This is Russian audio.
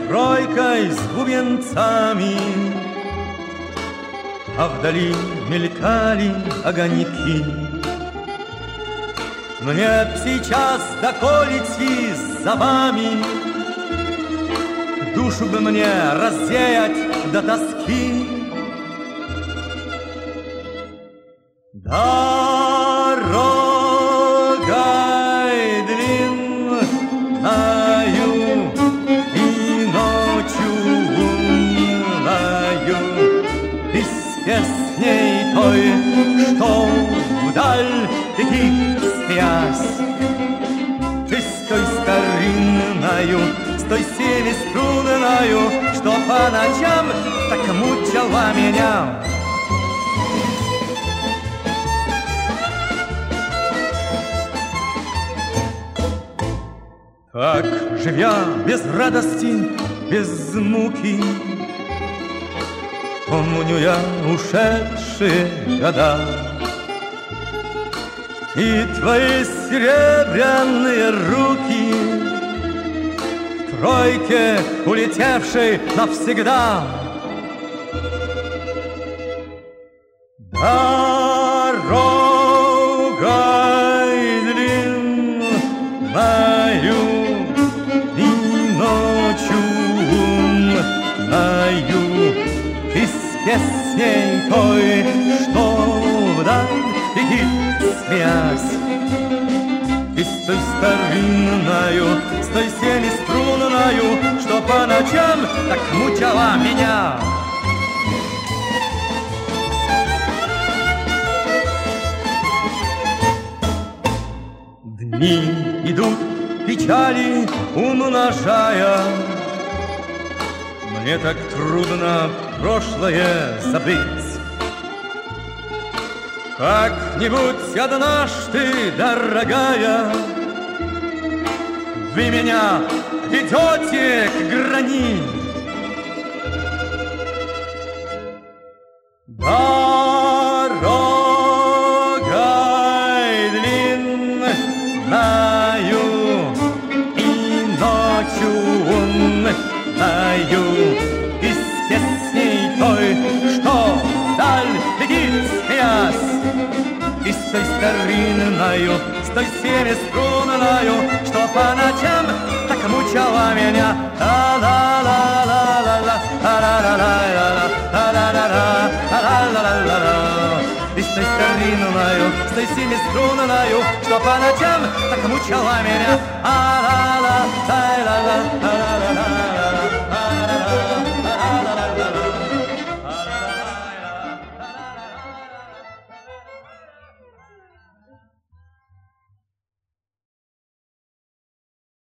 тройкой с бубенцами, а вдали мелькали огоньки. Мне б сейчас доколите за вами, душу бы мне рассеять до тоски. Дорогой длинною и ночью лунною, и с песней той, что вдаль летит, смеясь, ты с той старинною, с той семиструнною, что по ночам так мучила меня. Так, живя без радости, без муки, помню я ушедшие года и твои серебряные руки в тройке, улетевшей навсегда. Дорогой длинною и ночью лунною, и с песней той, что вдаль летит, смеясь, и с той старинною, с той семиструнною, что по ночам так мучила меня. Дни идут, печали умножая, мне так трудно прошлое забыть. Как-нибудь однажды, дорогая, вы меня ведете к грани. Дорогой длинною и ночью лунною, и с песней той, что вдаль летит, смеясь, и с той старинною, с той семиструнною, что по ночам так мучила меня. И с той старинною, с той семиструнною, что по ночам так мучила меня.